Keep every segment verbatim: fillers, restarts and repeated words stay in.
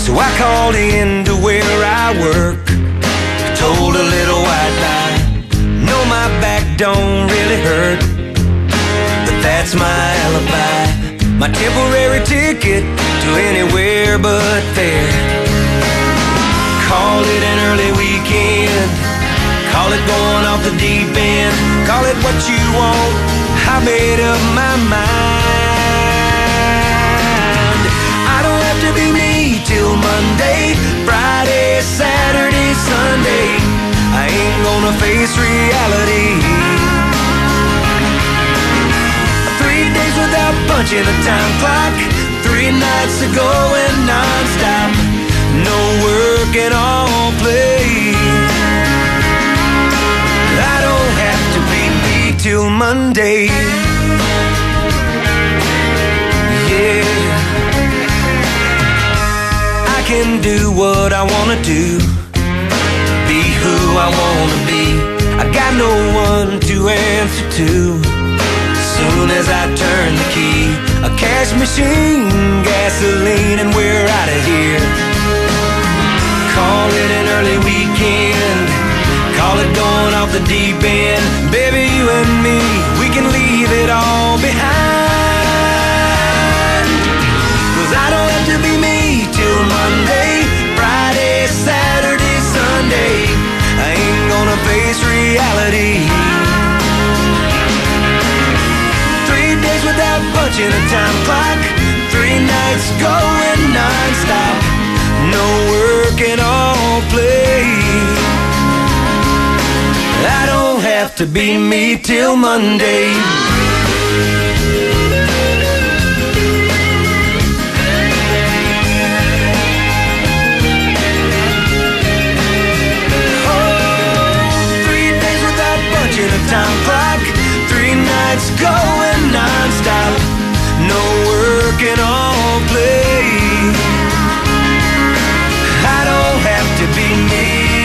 So I called in to where I work, told a little white lie. No, my back don't really hurt, but that's my alibi, my temporary ticket to anywhere but there. Call it an early weekend, call it going off the deep end, call it what you want, I made up my mind. I don't have to be me till Monday, Friday, Saturday, Sunday. I ain't gonna face reality. Three days without punching a time clock, three nights of going non-stop, no work and all play. I don't have to be me till Monday. Yeah, I can do what I wanna do, be who I wanna be. I got no one to answer to. Soon as I turn the key, a cash machine, gasoline, and we're out of here. Call it an early weekend, call it going off the deep end. Baby, you and me, we can leave it all behind. Cause I don't have to be me till Monday, Friday, Saturday, Sunday. I ain't gonna face reality. Three days without punching a time clock, three nights going non-stop, no work and all play. I don't have to be me till Monday. Time clock, three nights going non-stop, no work and all play. I don't have to be me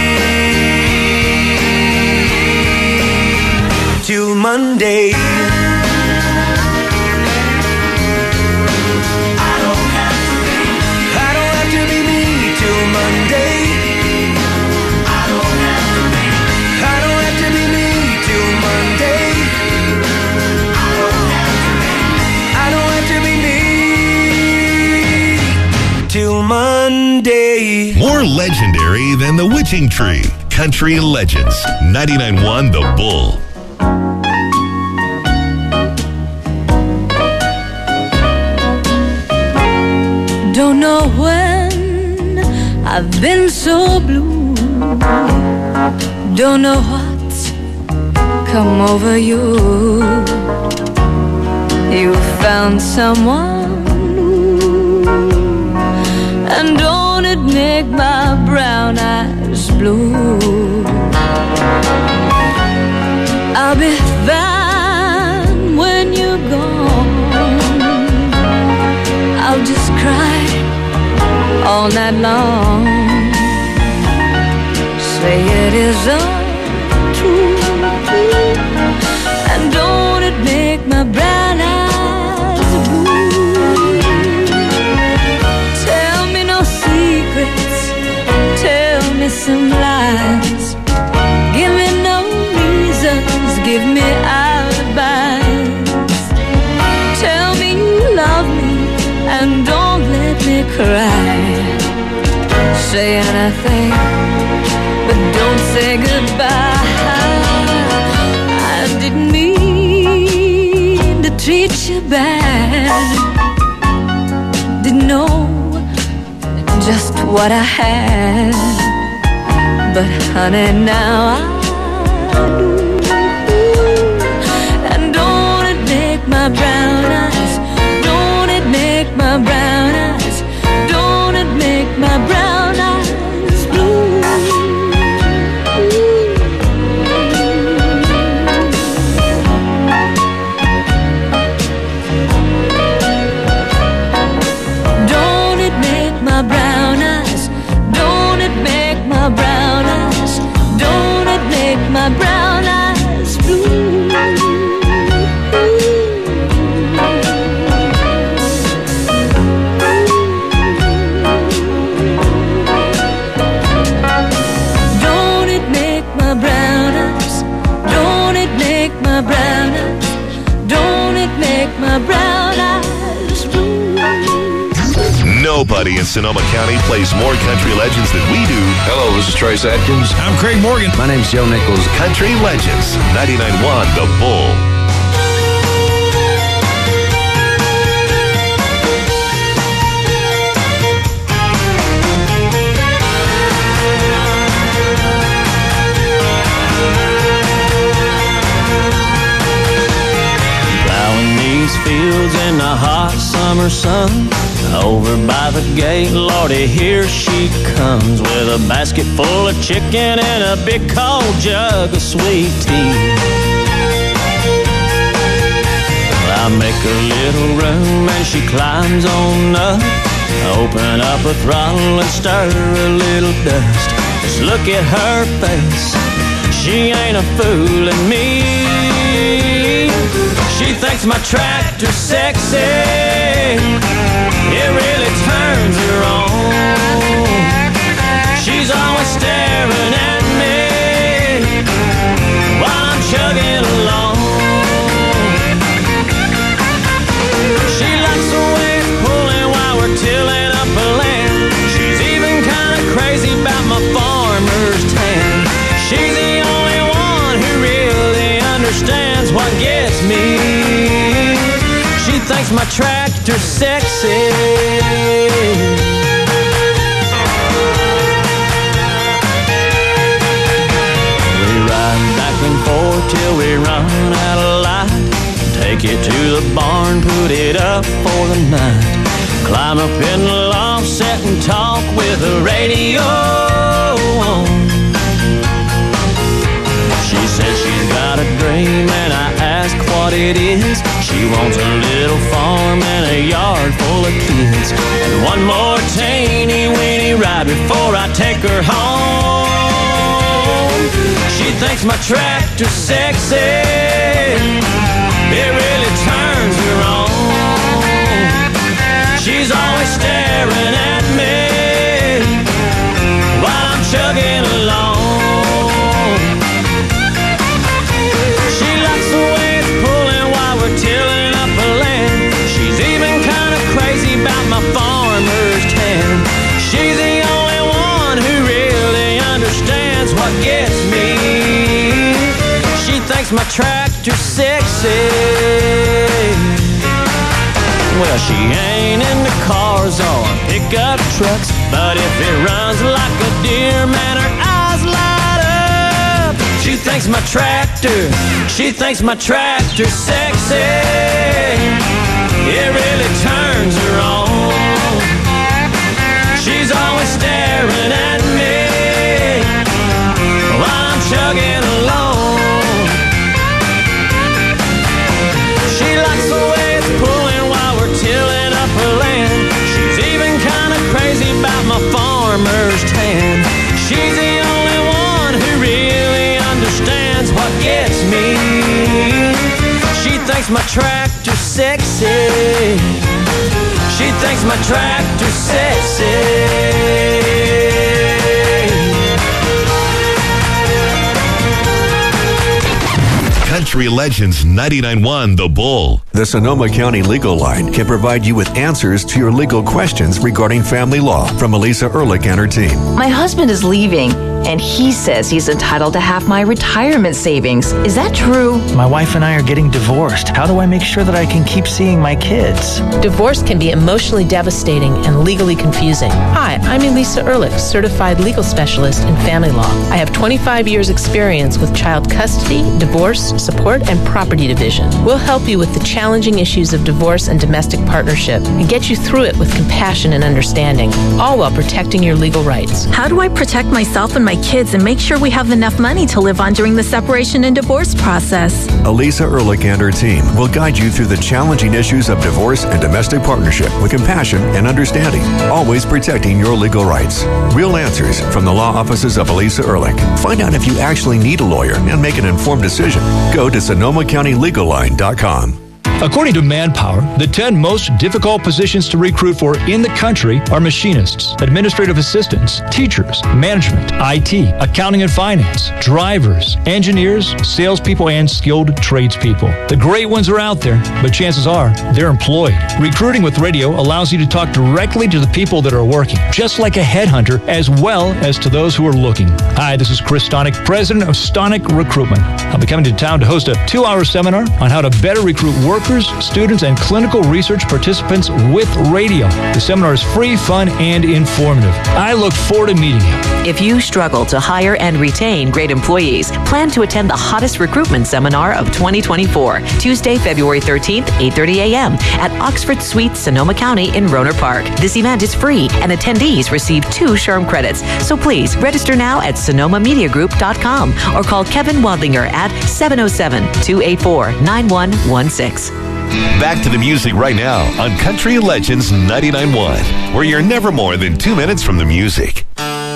till Monday. I don't have to be, I don't have to be me till Monday. I don't have to be, I don't have to be me till Monday. I don't have to be, I don't have to be me till Monday. More legendary than the Witching Tree. Country Legends. ninety-nine point one The Bull. Don't know when I've been so blue. Don't know what's come over you. You found someone new, and don't it make my brown eyes blue? I'll be fine when you're gone. I'll just cry all night long, say it isn't true, and don't it make my brown eyes blue? Tell me no secrets, tell me some lies, give me no reasons, give me alibis. Tell me you love me and don't let me cry. Say anything, but don't say goodbye. I didn't mean to treat you bad, didn't know just what I had, but honey, now I do. And don't it make my brown eyes, don't it make my brown eyes, don't it make my brown eyes blue? Don't it make my brown eyes, don't it make my brown eyes, don't it make my brown eyes blue? Nobody in Sonoma County plays more country legends than we do. Hello, this is Trace Atkins. I'm Craig Morgan. My name's Joe Nichols. Country Legends, ninety-nine point one The Bull. Fields in the hot summer sun, over by the gate, Lordy, here she comes with a basket full of chicken and a big cold jug of sweet tea. Well, I make a little room and she climbs on up, open up a throttle and stir a little dust. Just look at her face, she ain't a fooling me. She thinks my tractor's sexy, it really turns her on. She's always staring at me while I'm chugging along. She likes the way it's pulling while we're tilling up a land. She's even kind of crazy about my farmer's tan. She's the only one who really understands what gets me. She thinks my tractor's sexy. We ride back and forth till we run out of light. Take it to the barn, put it up for the night. Climb up in the loft, sit and talk with the radio on. She says she's got a dream and I ask what it is. She wants a little farm and a yard full of kids, and one more teeny weeny ride before I take her home. She thinks my tractor's sexy, it really turns her on. She's always staring at me while I'm chugging along. Tilling up a land. She's even kind of crazy about my farmer's tan. She's the only one who really understands what gets me. She thinks my tractor's sexy. Well, she ain't into cars or pickup trucks, but if it runs like a deer, man, her eyes light up. She thinks my tractor, she thinks my tractor's sexy. It really turns her on. She's always staring at me while I'm chugging along. She likes the way it's pulling while we're tilling up her land. She's even kind of crazy about my farmer's tan. She's the only one who really understands what gets me. She thinks my tractor's sexy. She thinks my tractor's sexy. Country Legends, ninety-nine point one The Bull. The Sonoma County Legal Line can provide you with answers to your legal questions regarding family law from Elisa Ehrlich and her team. My husband is leaving, and he says he's entitled to half my retirement savings. Is that true? My wife and I are getting divorced. How do I make sure that I can keep seeing my kids? Divorce can be emotionally devastating and legally confusing. Hi, I'm Elisa Ehrlich, certified legal specialist in family law. I have twenty-five years experience with child custody, divorce, support, and property division. We'll help you with the challenging issues of divorce and domestic partnership and get you through it with compassion and understanding, all while protecting your legal rights. How do I protect myself and my kids and make sure we have enough money to live on during the separation and divorce process? Elisa Ehrlich and her team will guide you through the challenging issues of divorce and domestic partnership with compassion and understanding, always protecting your legal rights. Real answers from the law offices of Elisa Ehrlich. Find out if you actually need a lawyer and make an informed decision. Go to Sonoma County Legal Line dot com. According to Manpower, the ten most difficult positions to recruit for in the country are machinists, administrative assistants, teachers, management, I T, accounting and finance, drivers, engineers, salespeople, and skilled tradespeople. The great ones are out there, but chances are they're employed. Recruiting with radio allows you to talk directly to the people that are working, just like a headhunter, as well as to those who are looking. Hi, this is Chris Stonick, president of Stonick Recruitment. I'll be coming to town to host a two-hour seminar on how to better recruit workers, students, and clinical research participants with radio. The seminar is free, fun, and informative. I look forward to meeting you. If you struggle to hire and retain great employees, plan to attend the hottest recruitment seminar of twenty twenty-four, Tuesday, February thirteenth, eight thirty a.m. at Oxford Suites, Sonoma County in Rohnert Park. This event is free, and attendees receive two SHRM credits. So please register now at sonoma media group dot com or call Kevin Wadlinger at seven oh seven, two eight four, nine one one six. Back to the music right now on Country Legends ninety-nine point one, where you're never more than two minutes from the music.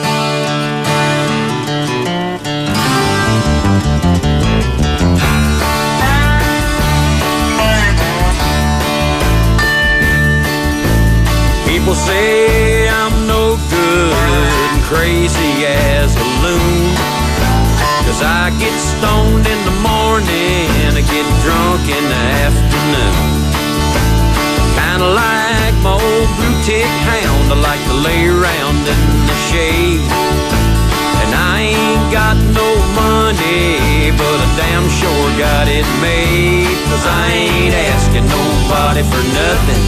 People say I'm no good and crazy as a loon, 'cause I get stoned in the morning and I get drunk in the afternoon. Kinda like my old blue tick hound, I like to lay around in the shade. And I ain't got no money, but I damn sure got it made, 'cause I ain't asking nobody for nothing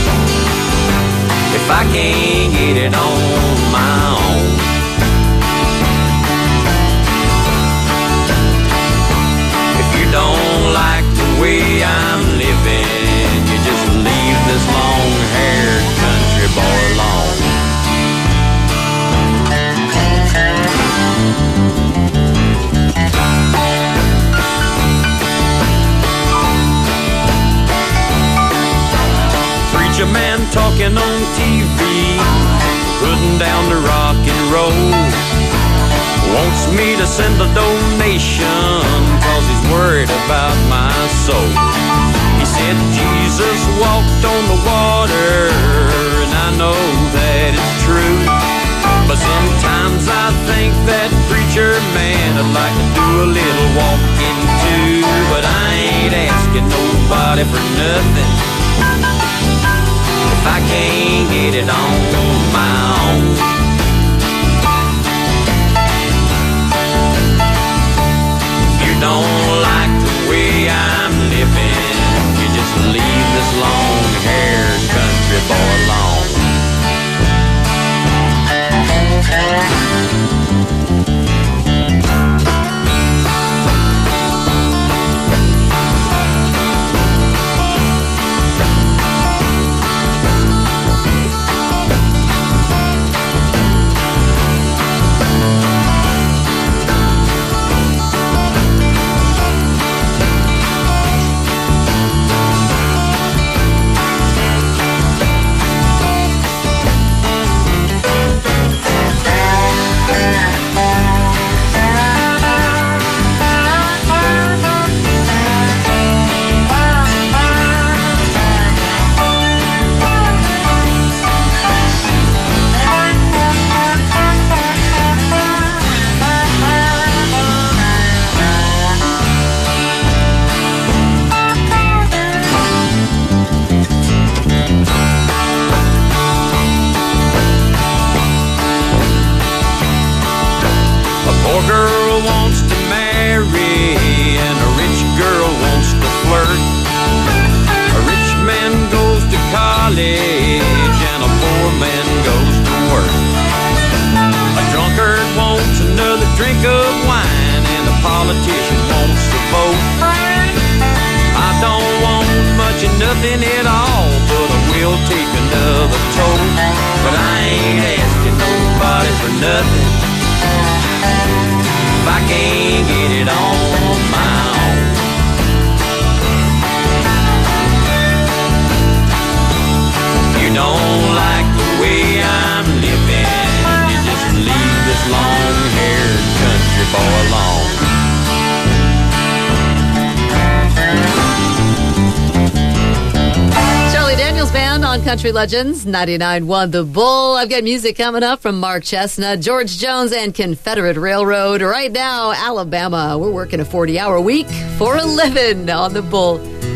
if I can't get it on my own. If you don't like the way I'm living, you just leave this long-haired country boy alone. Preacher man talking on T V, putting down the rock and roll, wants me to send a donation 'cause he's worried about my soul. He said Jesus walked on the water, and I know that it's true, but sometimes I think that preacher man would like to do a little walking too. But I ain't asking nobody for nothing if I can't get it on my own. Don't like the way I'm living, you just leave this long-haired country boy alone. Nothing at all, but I will take another toll. But I ain't asking nobody for nothing if I can't get it on my own. You don't like the way I'm living, you just leave this long-haired country boy alone. on Country Legends, ninety-nine point one The Bull. I've got music coming up from Mark Chestnut, George Jones, and Confederate Railroad. Right now, Alabama. We're working a forty-hour week for a living on The Bull.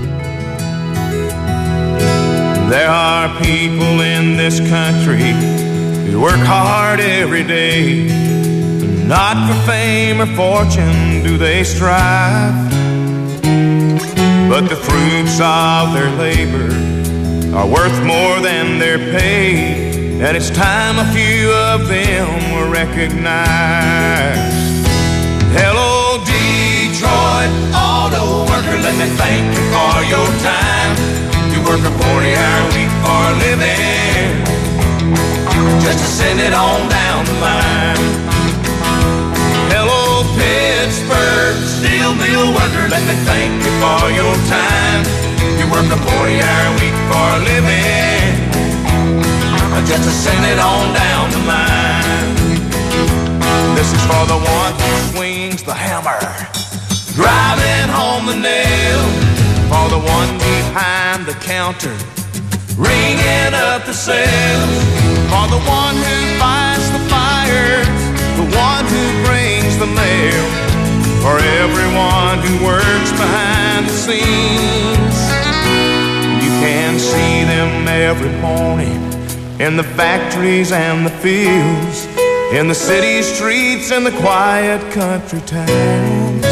There are people in this country who work hard every day. Not for fame or fortune do they strive, but the fruits of their labor are worth more than their pay, and it's time a few of them were recognized. Hello, Detroit auto worker, let me thank you for your time. You work a forty-hour week for a living, just to send it on down the line. Hello, Pittsburgh steel mill worker, let me thank you for your time. You work a forty-hour week for a living, just to send it on down the line. This is for the one who swings the hammer, driving home the nail. For the one behind the counter, ringing up the sales. For the one who fights the fires, the one who brings the mail. For everyone who works behind the scenes, you can see them every morning in the factories and the fields, in the city streets and the quiet country towns,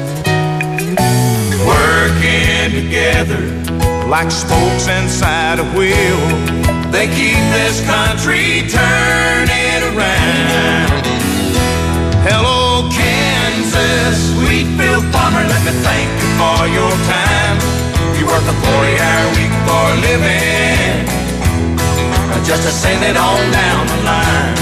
working together like spokes inside a wheel. They keep this country turning around. Hello, Kansas, Wheatfield farmer, let me thank you for your time. You work a forty-hour week for a living, just to send it on down the line.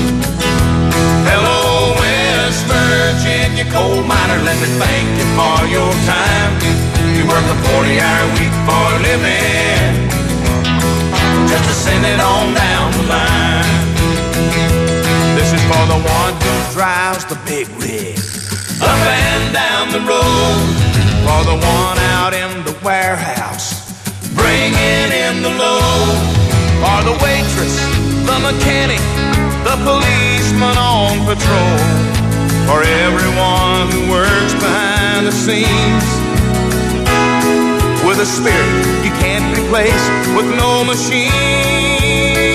Hello, West Virginia coal miner, let me thank you for your time. You work a forty-hour week for a living, just to send it on down the line. This is for the one who drives the big rig up and down the road. For the one out in the warehouse, bringing in the load. For the waitress, the mechanic, the policeman on patrol. For everyone who works behind the scenes, with a spirit you can't replace with no machine.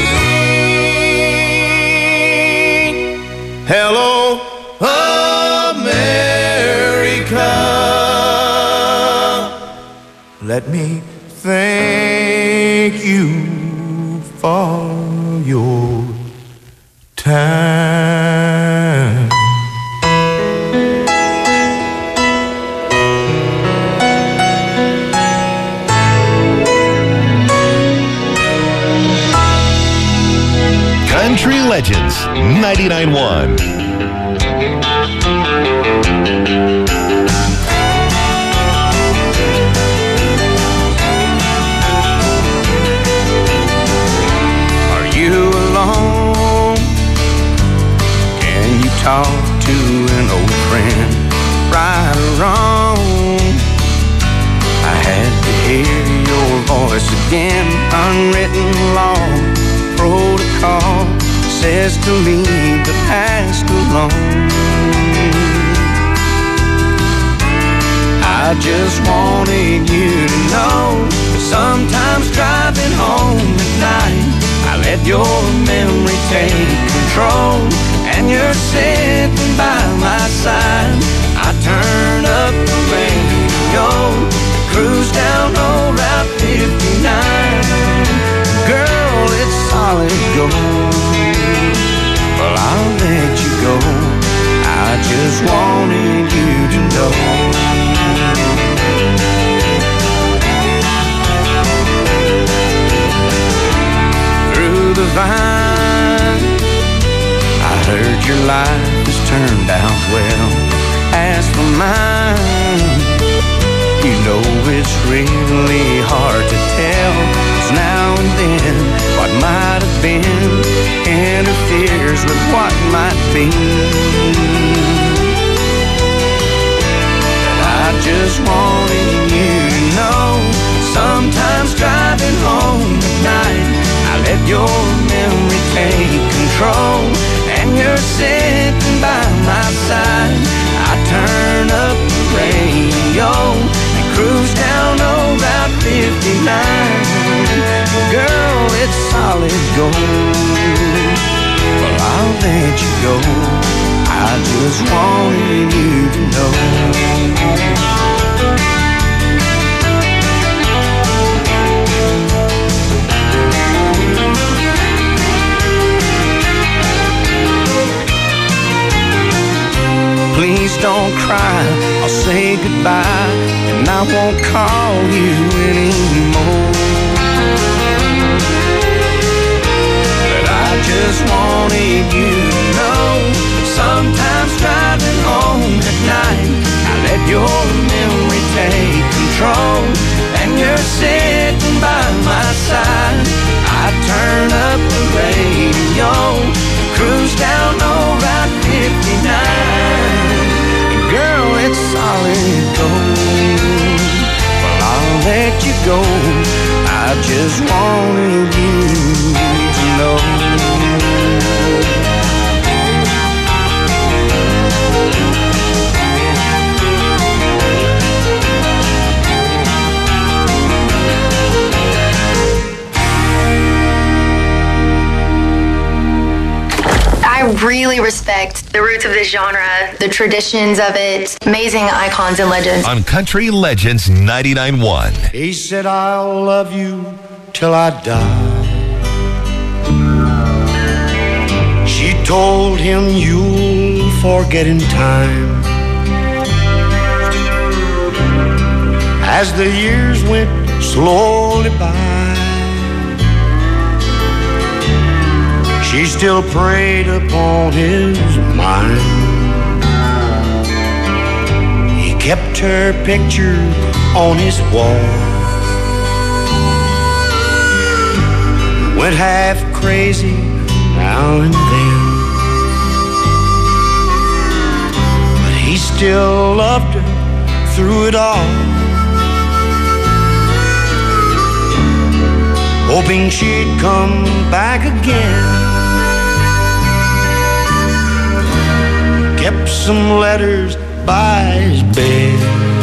Hello, America, let me thank you for your time. Country Legends ninety-nine point one. Are you alone? Can you talk to an old friend? Right or wrong? I had to hear your voice again. Unwritten law, protocol says to leave the past alone. I just wanted you to know, sometimes driving home at night, I let your memory take control, and you're sitting by my side. I turn up the radio, cruise down old Route fifty-nine. Girl, it's solid gold. Well, I'll let you go, I just wanted you to know. Through the vine, I heard your life has turned out well. As for mine, you know it's really hard to tell, 'cause now and then what might have been interferes with what might be. But I just wanted you to know, sometimes driving home at night, let your memory take control, and you're sitting by my side. I turn up the radio and cruise down old Route fifty-nine. Girl, it's solid gold. Well, I'll let you go. I just wanted you to know. Please don't cry, I'll say goodbye, and I won't call you anymore. But I just wanted you to know, sometimes driving home at night, I let your memory take control, and you're sitting by my side. I turn up the radio, cruise down old Route fifty-nine. Girl, it's solid gold. Well, I'll let you go. I just wanted you to know. I really respect the roots of this genre, the traditions of it, amazing icons and legends. On Country Legends ninety-nine point one. He said, I'll love you till I die. She told him, you'll forget in time. As the years went slowly by, she still preyed upon his mind. He kept her picture on his wall, went half crazy now and then, but he still loved her through it all, hoping she'd come back again. Kept some letters by his bed,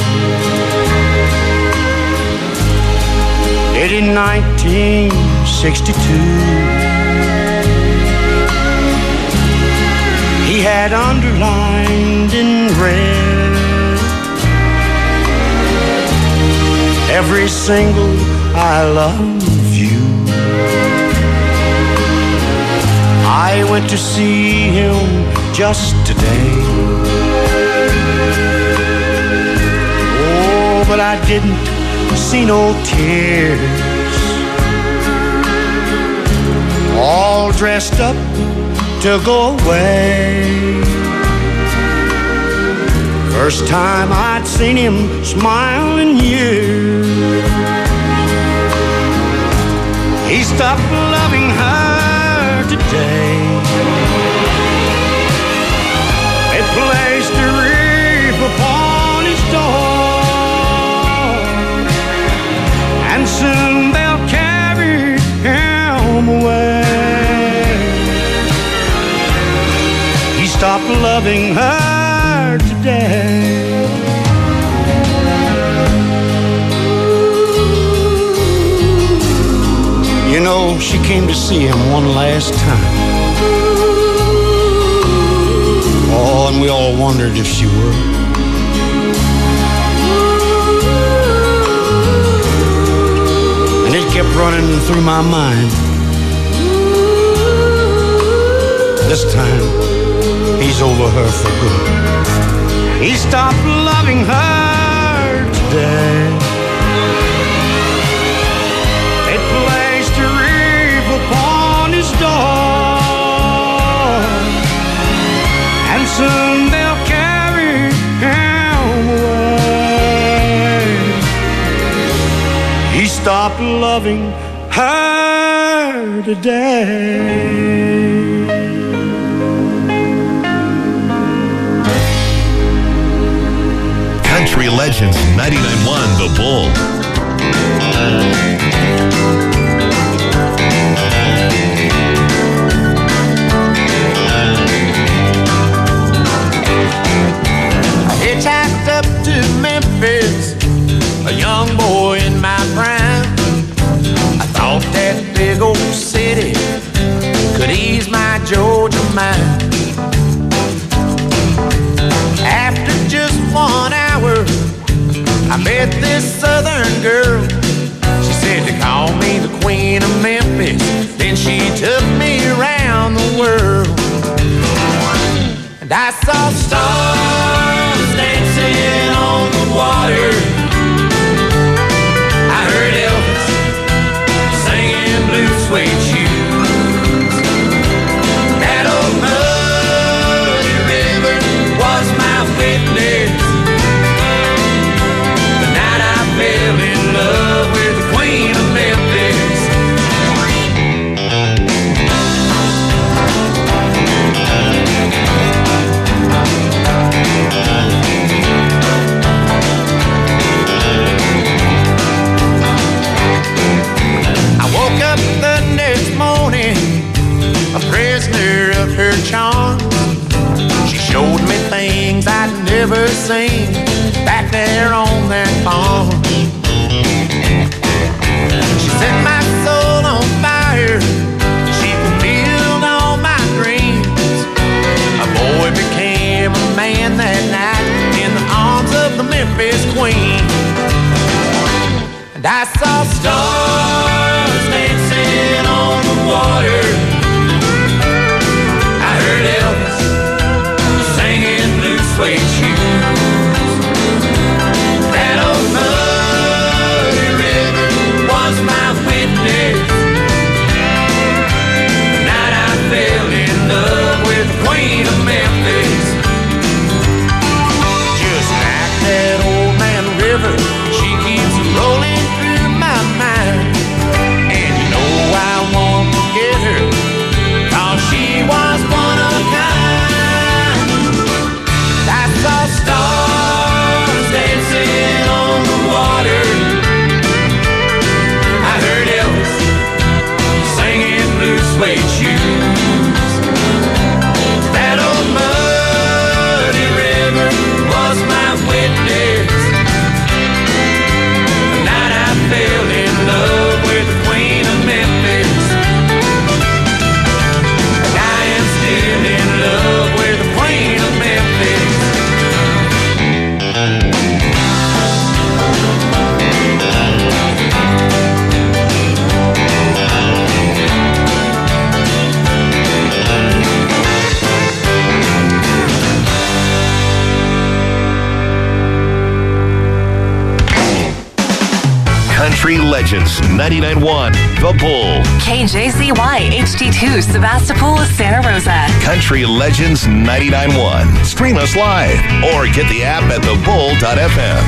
dated nineteen sixty-two. He had underlined in red every single I love you. I went to see him just today. Oh, but I didn't see no tears. All dressed up to go away. First time I'd seen him smile in years. He stopped loving her today. They placed a wreath upon his door, and soon they'll carry him away. He stopped loving her today. You know, she came to see him one last time. Oh, and we all wondered if she would. And it kept running through my mind. This time, he's over her for good. He stopped loving her today. They placed a wreath upon his door, and soon they'll carry him away. He stopped loving her today. Country Legends ninety-nine point one The Bull. mind. After just one hour, I met this southern girl. She said to call me the Queen of Memphis. Then she took me around the world. And I saw stars dancing on the water. I heard Elvis singing Blue Suede Shoes. That old muddy river was my witness. The night I fell in love with the Queen of Memphis. I woke up the next morning, a prisoner of her charms. She showed me things I'd never seen back there on that farm. She set my soul on fire. She fulfilled all my dreams. A boy became a man that night in the arms of the Memphis Queen. And I saw stars dancing on the water. I heard Elvis singing Blue Suede Shoes. That old muddy river was my witness. The night I fell in love with the Queen of Memphis. Just like that old man river, she keeps rolling through my mind. And you know I won't forget her, 'cause she was one of a kind. I saw stars dancing on the water. I heard Elvis singing Blue Suede Shoes. That old muddy river was my witness. The night I fell in love with the Queen of Memphis. And I am still in love with the Queen of Memphis. Country Legends ninety-nine point one, The Bull. K J Z Y H D two, Sebastopol, Santa Rosa. Country Legends ninety-nine point one. Stream us live or get the app at the bull dot f m.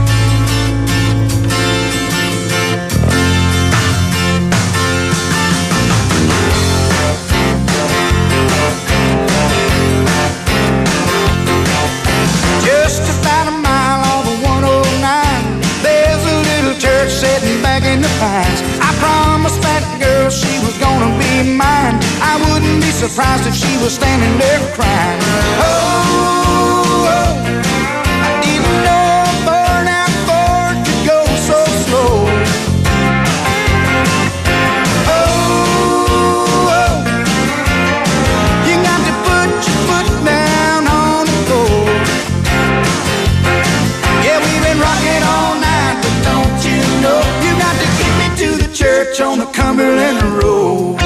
Just about a mile off of one oh nine, there's a little church sitting back in the pines. I promised that girl she was gonna be mine. I wouldn't be surprised if she was standing there crying. Oh, oh, I didn't know a burnout Ford could go so slow. Oh, oh, you got to put your foot down on the floor. Yeah, we've been rocking all night, but don't you know you got to get me to the church on the Cumberland Road.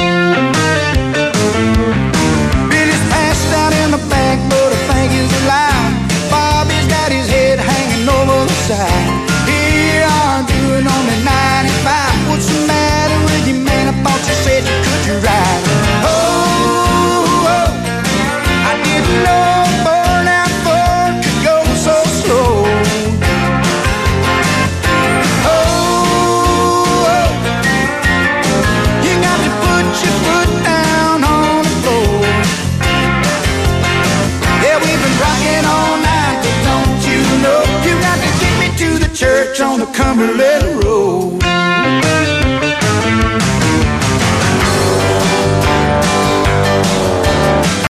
Billy's passed out in the back, but I think he's alive. Bobby's got his head hanging over the side. Here I'm doing only ninety-five. What's the matter with you, man? I thought you said you could ride. Oh, oh, I didn't know a burnout Ford could go so slow. Oh, oh, you got to put your foot down on the floor. Yeah, we've been rocking all night, but don't you know you got to get me to the church on the Cumberland